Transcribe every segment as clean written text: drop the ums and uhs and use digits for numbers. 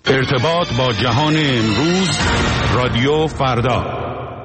ارتباط با جهان امروز، رادیو فردا.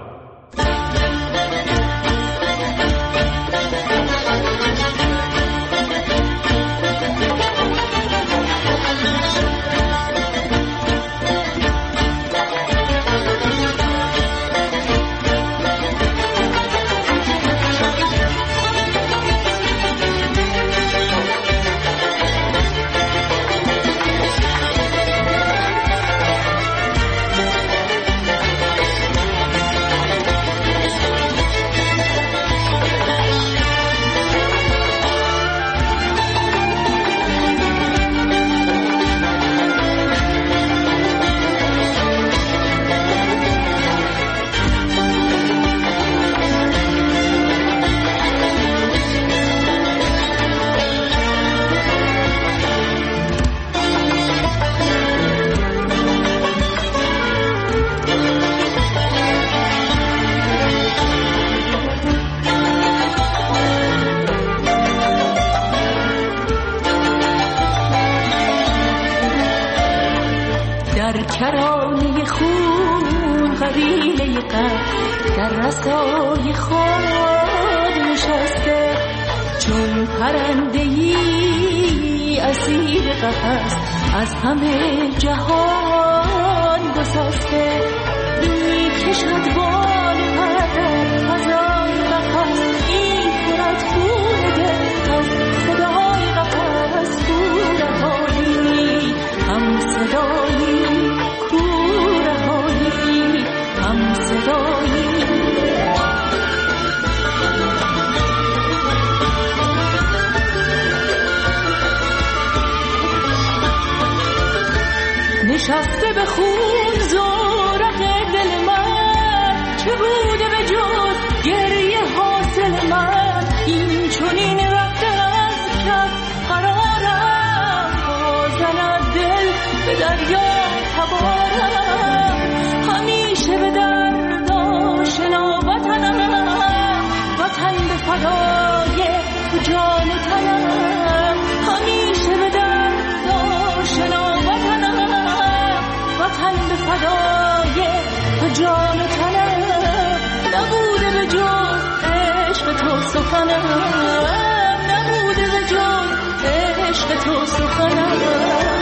کرانه خون قبیله قد در رسای خود نشسته، چون پرنده‌ای اسیر قفس از همه جهان گسسته. می‌کشد بال پر در فضای قفس، می‌خورد خون دل از خدای قفس. کورهایی هم صدایی، کورهایی هم صدایی. نشسته به خون زورق دل من، چه بوده به جز گریه حاصل من؟ این چنین رفته از کف قرارم، زند دل به دریا تبارم. همیشه به درد آشنا وطنم، وطن به فدای تو جان تنم. همیشه به درد آشنا وطنم، وطن به فدای تو جان تنم. نبوده به جز عشق تو سخنم، نبوده به جز عشق تو سخنم.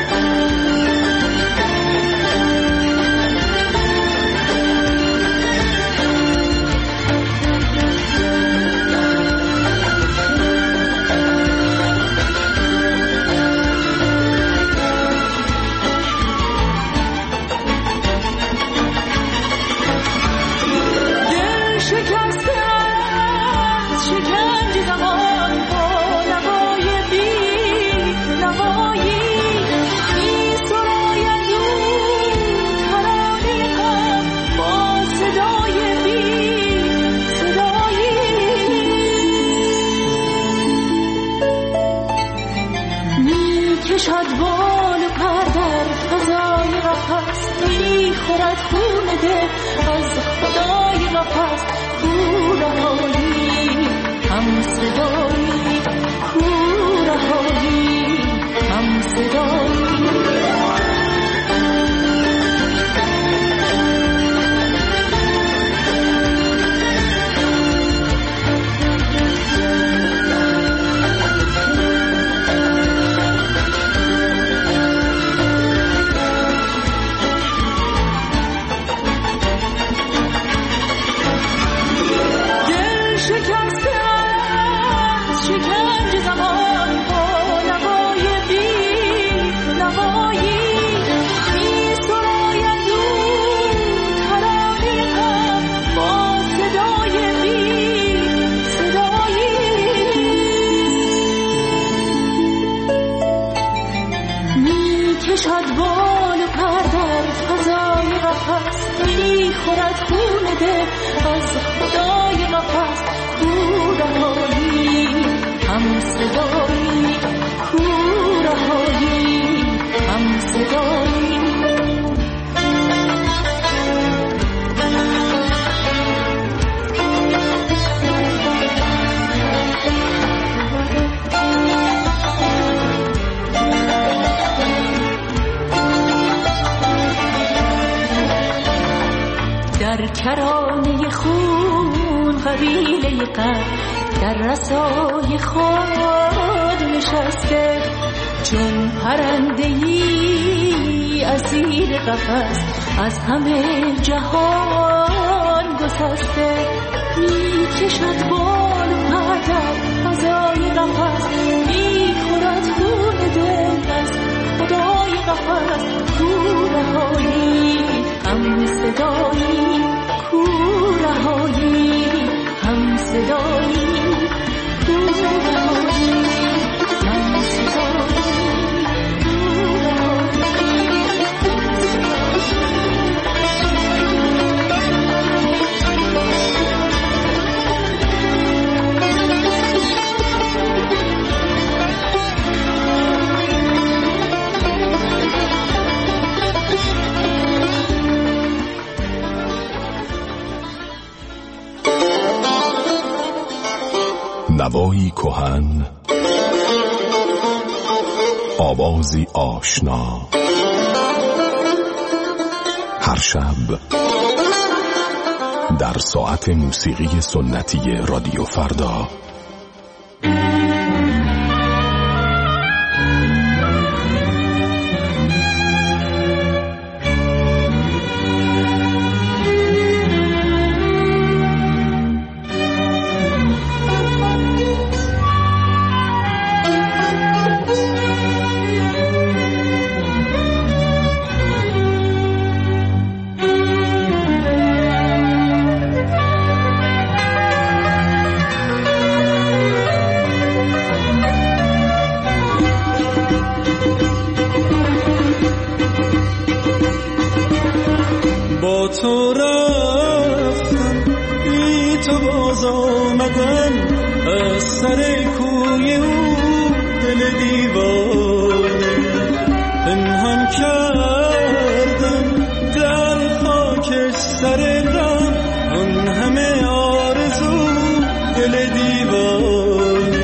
کشد بال و پر در فضای قفس، می‌خورد خون دل از خدای قفس. کورهایی هم صدایی، کورهایی هم صدایی. کشد بال و پر در فضای قفس، می‌خورد خون دل از خدای قفس. کورهایی هم صدایی، کورهایی هم صدایی. کرانه خون قبیله قد در رسای خود نشسته، چون پرنده‌ای اسیر قفس از همه جهان گسسته. میکشد بال و پرد فضای قفس، میخورد خون دل از خدای قفس. کورهایی هم صدایی، کورهایی هم صدایی، کورهایی هم صدایی. نوایی کهن، آوازی آشنا، هر شب در ساعت موسیقی سنتی رادیو فردا. تو رفتم بی تو باز آمدن، از سر کوی او دل دیوانه پنهان کردم در خاک سر غم، آن همه آرزو دل دیوانه.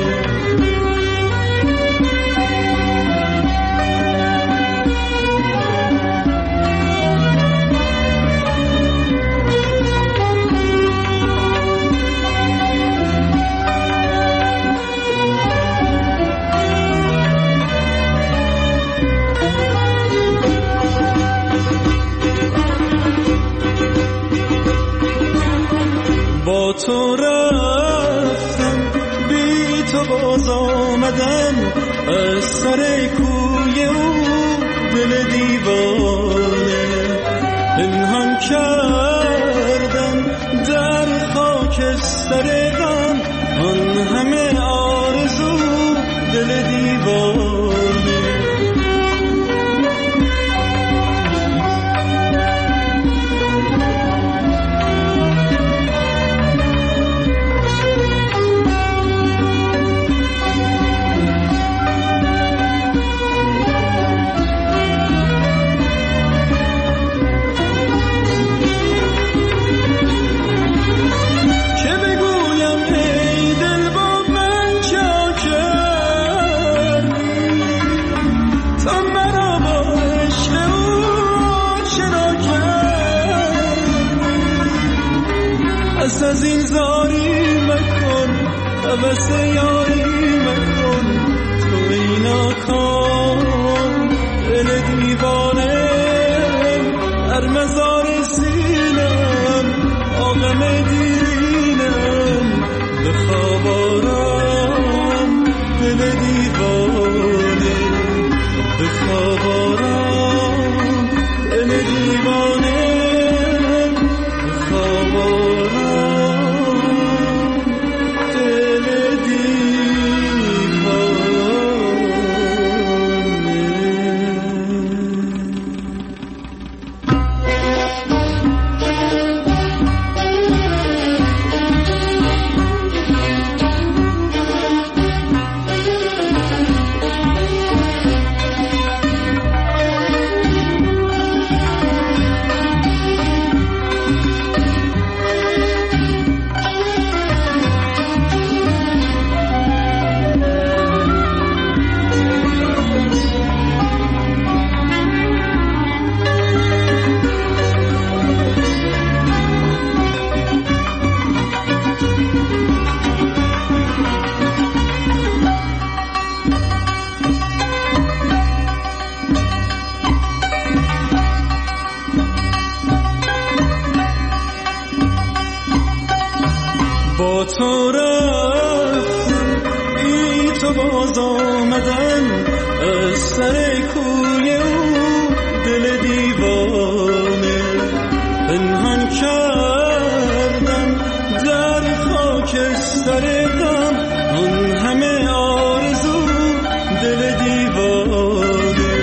با تو رفتم بی تو باز آمدن، از سر کوی او دل دیوانه پنهان کردم در خاک سر غم، آن همه آرزو دل دیوانه. از این زاری مکن، عوض یاری مکن، تو اینا کن دل دیوانه در مزار سینم آغم دیرینم، به خواب آرام دل دیوانه، به خواب آرام دل دیوانه، به خواب آرام. تو رفتن بی تو باز آمدن از سر کوی او دل دیوانه پنهان کردن در خاکستر غم اون همه آرزو دل دیوانه.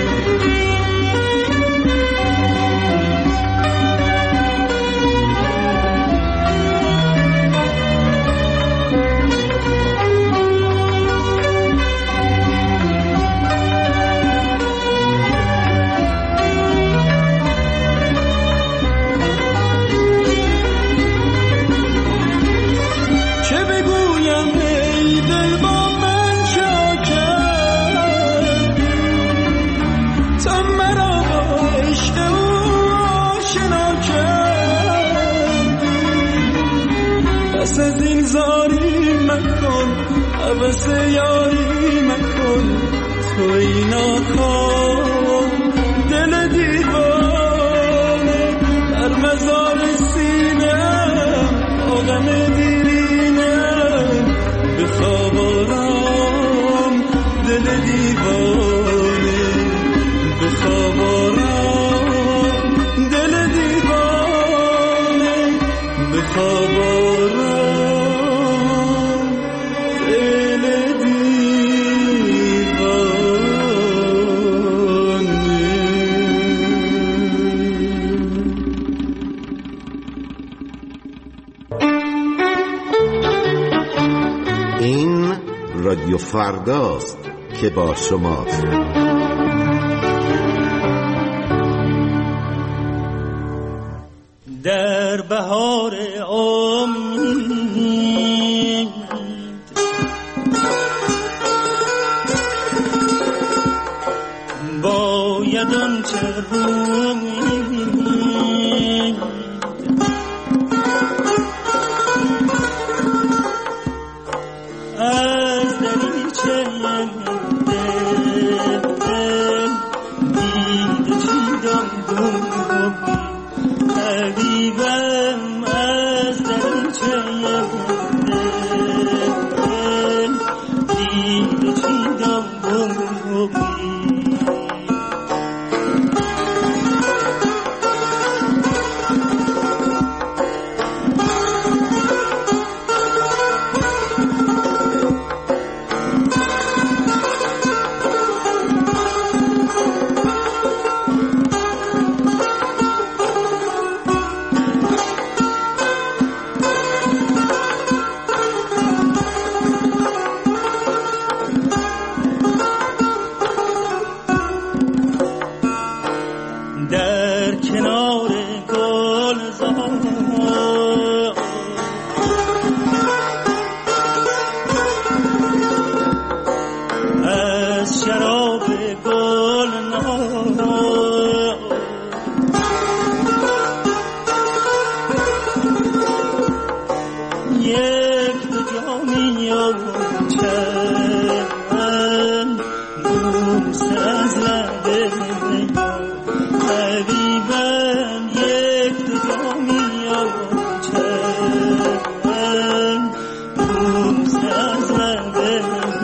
پس از این زاری مکن عوض یاری مکن تو اینا کن دل دیوانه در مزار سینه‌ام آدم دیرینه‌ام بخواب آرام دل دیوانه بخواب آرام دل دیوانه بخواب آرام. این رادیو فرداست که با شماست. در بهار امید باید آنچه روید از دریچه دل دیده چیدم حبیبم از دریچه دل دیده چیدم در کنار گلزار از شراب گلنار یک دو جامی چند بوس از لبه حبیبم یک دو جامی چند بوس از لبه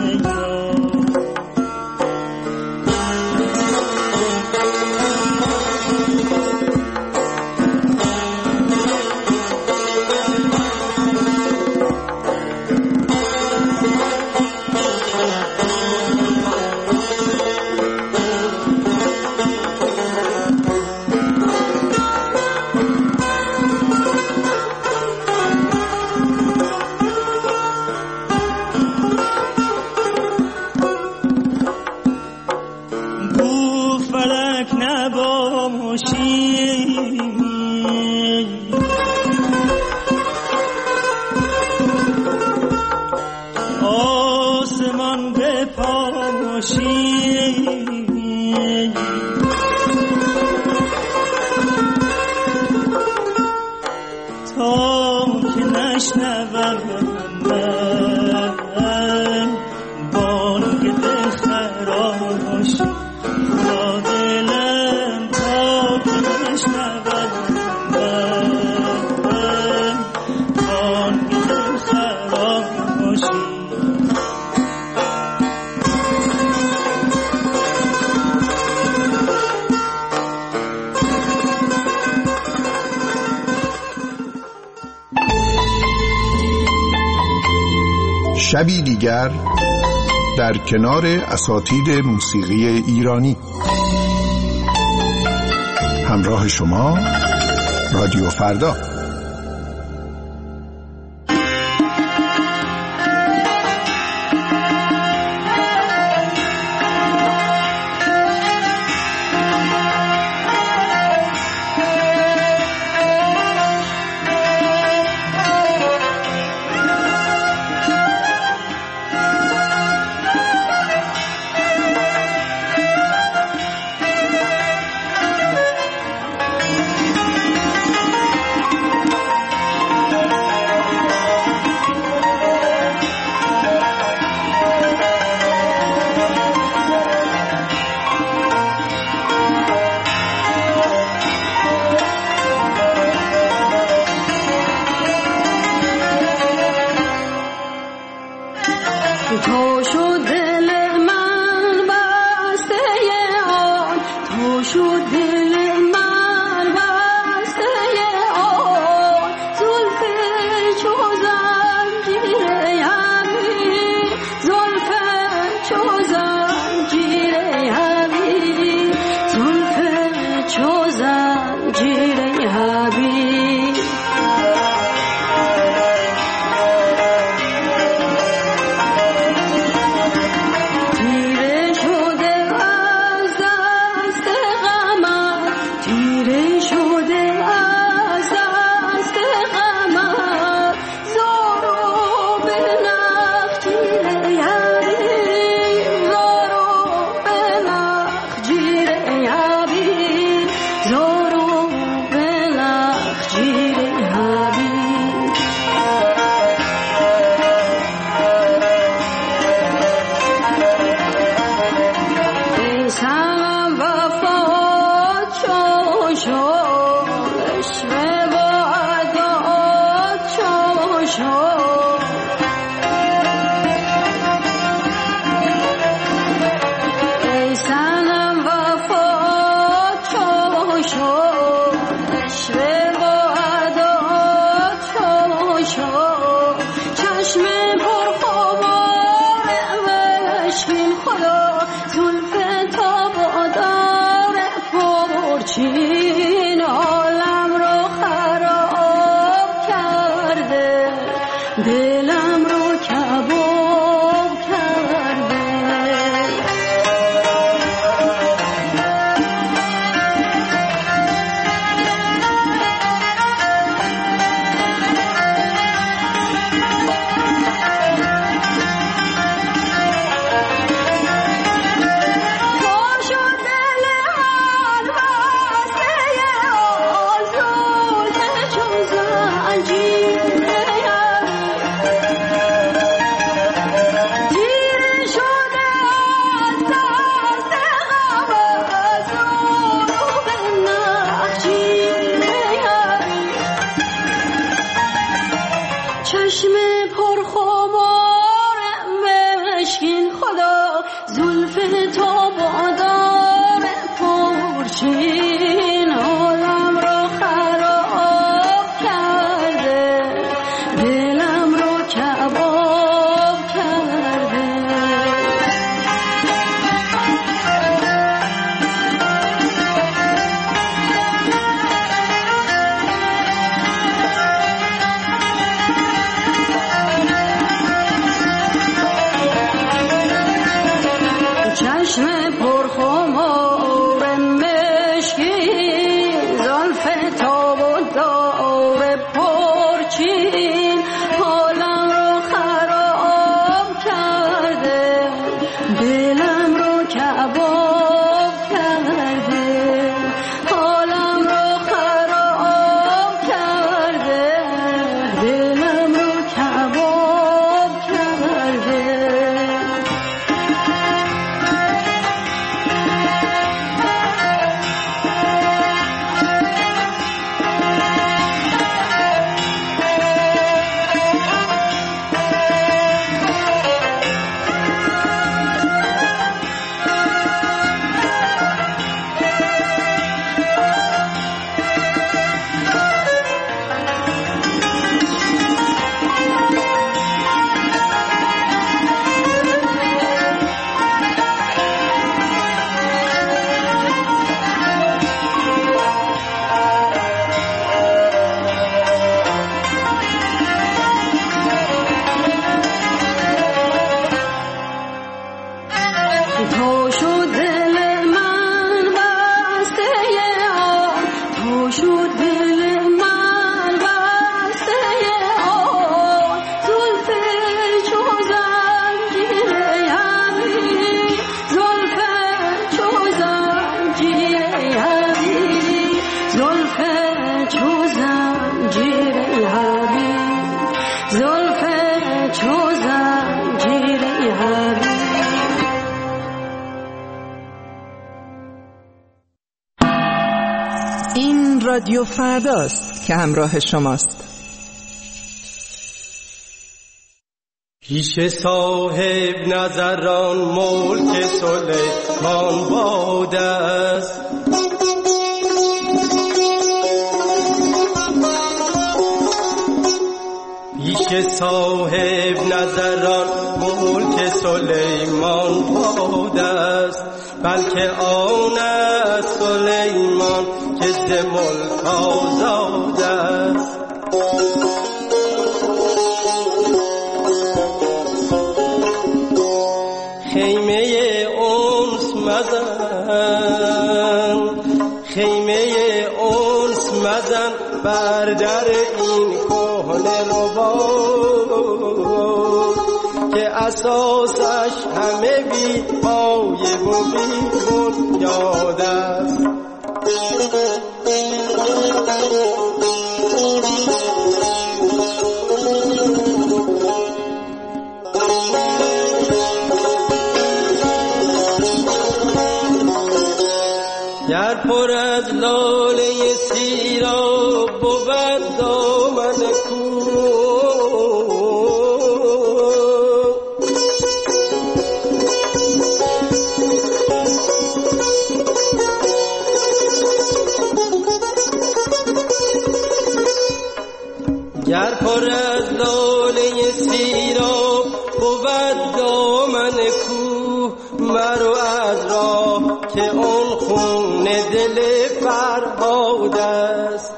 آسمان به پاشی تا که نشنوم من بانگ دل خراش را دلم تا که نشنوم من بانگ دل خراش شبی دیگر در کنار اساتید موسیقی ایرانی. همراه شما رادیو فردا. این رادیو فرداست که همراه شماست. پیش صاحب نظران ملک سلیمان باد است، پیش صاحب نظران ملک سلیمان باد است، بلکه آن است سلیمان که ز ملک آزاد است. خیمه انس مزن، خیمه انس مزن بر در این کهنه رباب که اساسش همه بی پایه و بی بنیاد است. گر پر از لاله سیراب بود دامن کوه، گر پر از لاله سیراب بود دامن کوه، مرو از راه که اون خون دل فرهاد است.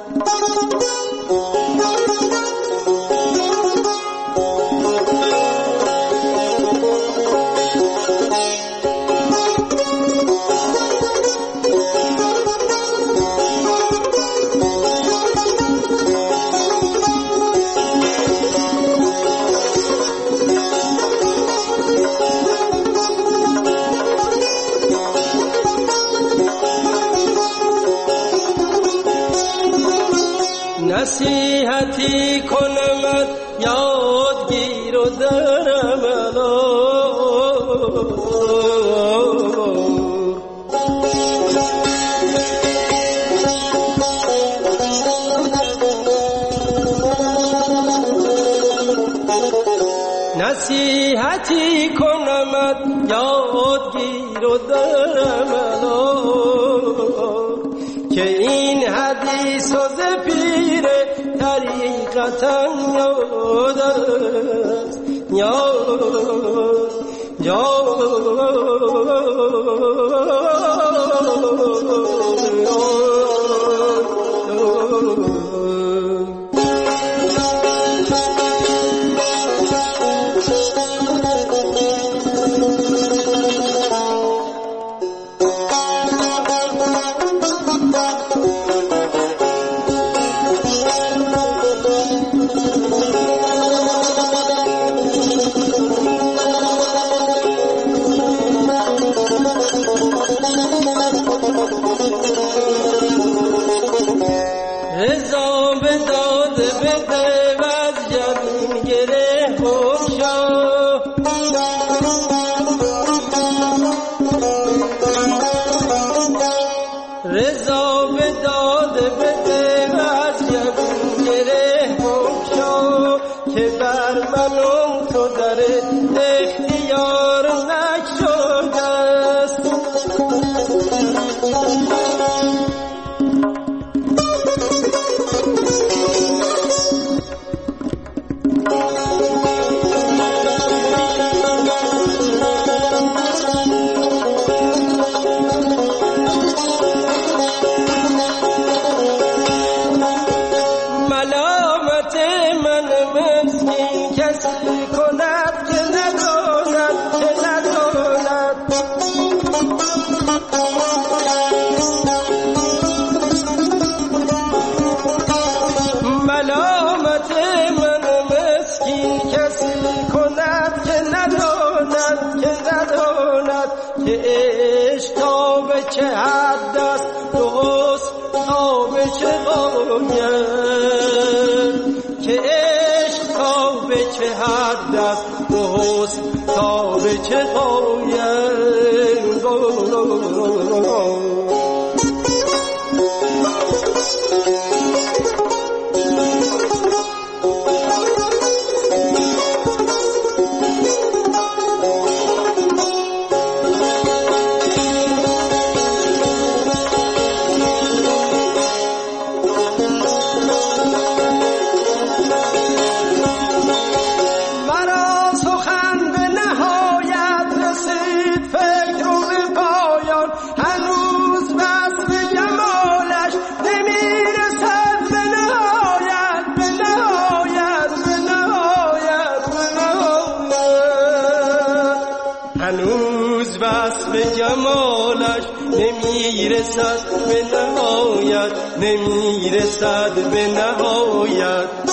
نصیحتی کنمت یادگیر و در عملات، نصیحتی کنمت یادگیر و در عملات که این حدیث و پیر طریقتا یاد است، رضا به داد بده و از جبین گره بگشا، رضا به داد بده و از جبین گره بگشا که بر من و تو در اختیار نشده است. نمیرسد به نهایت، نمیرسد به نهایت.